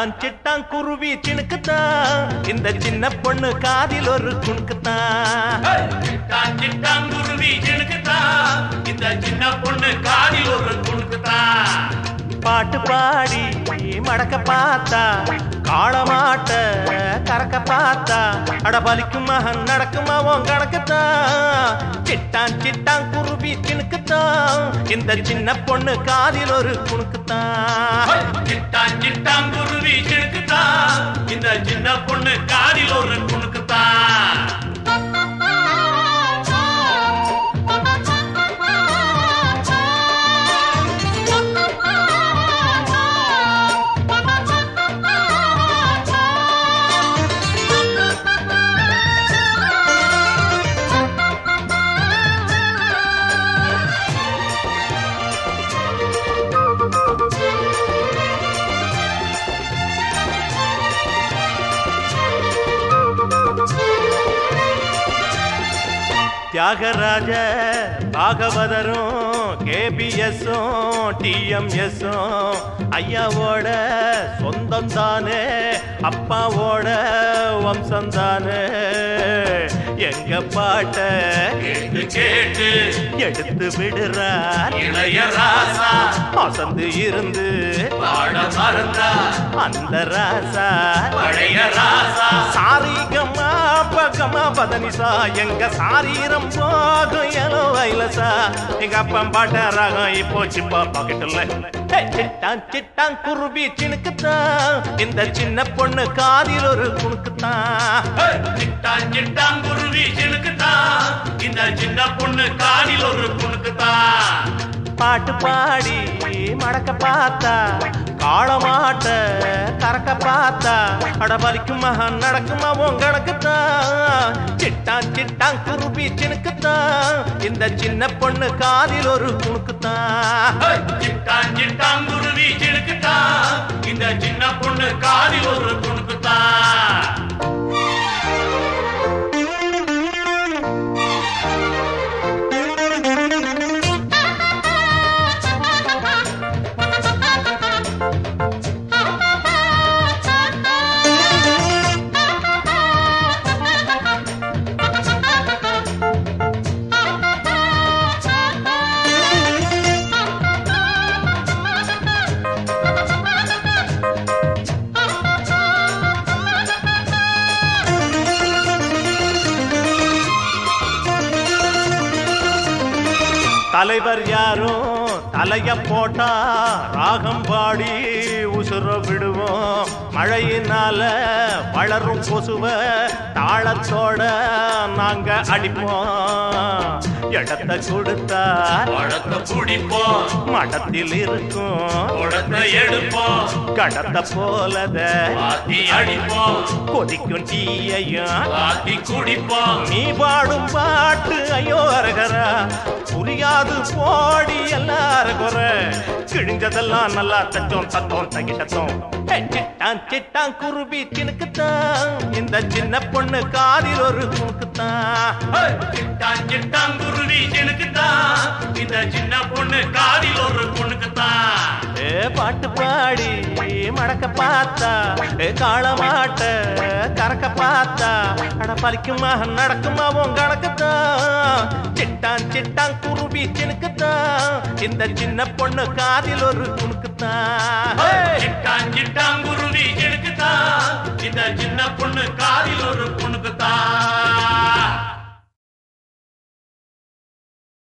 சிட்டான் சிட்டான் குருவி சினுக்குத்தான் இந்த சின்ன பொண்ணு காதில் ஒரு குணுக்குத்தான். சிட்டான் சிட்டான் குருவி சினுக்குத்தான் இந்த சின்ன பொண்ணு காதில் ஒரு குணுக்குத்தான். பாட்டு பாடி மடக்க பார்த்தா காளமாட்ட கறக்க பார்த்தா அடபலிக்கும் மகன் நடக்குமா உன் கணக்குத்தான். சிட்டான் சிட்டான் குருவி சினுக்குத்தான் இந்த சின்ன பொண்ணு காதில் ஒரு குணுக்குத்தான். சிட்டான் சிட்டான் குருவி சினுக்குத்தான் இந்த சின்ன பொண்ணு காதில் ஒரு குணுக்குத்தான். தியாகராஜ பாகவதரும் கேபிஎஸும் டிஎம்எஸும் ஐயாவோட சொந்தம் தானே அப்பாவோட வம்சம் தானே. எங்க பாட்ட கேட்டு கேட்டு எடுத்து விடுறார் இளையராசா. அசந்து இருந்து பாட மறந்தா அந்த ராசா பழைய ராசா. சாரிகமா பகமா பதனிசா எங்க சாரீரம் போகும் எலோ வைலசா. எங்க அப்பன் பாட்ட ராகம் இப்போ சிப்பா பாக்கெட்டுல. சிட்டான் சிட்டான் குருவி சினுக்குத்தான் இந்த சின்ன பொண்ணு காதில் ஒரு குணுக்குத்தான். சிட்டான் சிட்டான் குருவி சினுக்குத்தான் இந்த சின்ன பொண்ணு காதில் ஒரு குணுக்குத்தான். பாட்டு பாடி மடக்க பார்த்தா காளமாட்ட கறக்க பார்த்தா அடபலிக்கும் மகன் நடக்குமா உன் கணக்குத்தான். சிட்டான் சிட்டான் குருவி சினுக்குத்தான் இந்த சின்ன பொண்ணு காதில் ஒரு குணுக்குத்தான். சிட்டான் சிட்டான் குருவி சினுக்குத்தான் இந்த சின்ன பொண்ணு காதில் ஒரு குணுக்குத்தான். தலைவர் யாரும் தலைய போட்டா ராகம் பாடி உசுர விடுவோம். மழையினால வளரும் கொசுவ தாளத்தோட நாங்க அடிப்போம். இடத்தை கொடுத்தா பழத்தை குடிப்போம் மடத்தில் இருக்கும் குடத்தை எடுப்போம் கடத்த போலத பாத்தி அடிப்போம் கொதிக்கும் டீயையும் பாத்தி குடிப்போம். நீ பாடும் பாட்டு ஐயோ அரகரா புரியாது போடி எல்லாரும் குறை. கிழிஞ்சதெல்லாம் நல்லா தச்சோம் தத்தோம் தகிட்டத்தோம். சிட்டான் சிட்டான் குருவி சினுக்குத்தான் இந்த சின்ன பொண்ணு காதில் ஒரு குணுக்குத்தான். சிட்டான் சிட்டான் குருவி சினுக்குத்தான் இந்த சின்ன பொண்ணு காதில் ஒரு குணுக்குத்தான். பாட்டு பாடி மடக்க பார்த்தா காளமாட்ட கறக்க பார்த்தா அடபலிக்கும் மகன் நடக்குமா உன் கணக்குத்தான். சிட்டான் சிட்டான் குருவி சினுக்குத்தான் இந்த சின்ன பொண்ணு காதில் ஒரு குணுக்குத்தான்.